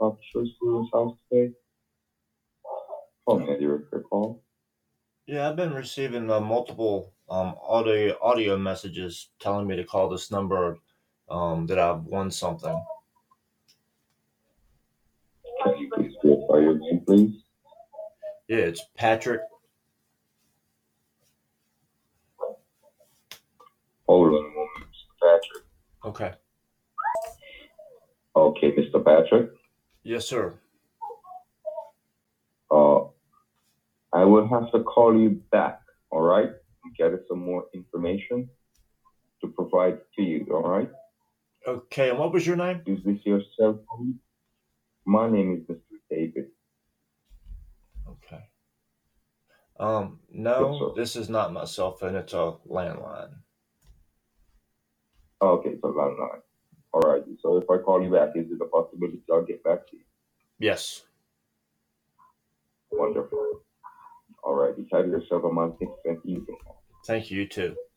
property shows for your house today? How may I direct your call? Yeah, I've been receiving multiple audio messages telling me to call this number that I've won something. Can you please verify your name, please? Yeah, it's Patrick. Hold on a moment, Mr. Patrick. Okay. Okay, Mr. Patrick. Yes, sir. Uh, I will have to call you back, all right? And get us some more information to provide to you, all right? Okay, and what was your name? Is this your cell phone? My name is Mr. David. Okay. Yes, No, sir. this is not my cell phone. It's a landline. Okay, so landline. All right. So if I call you back, is it a possibility I'll get back to you? Yes. Wonderful. All right. You have yourself a month and evening. Thank you, you too.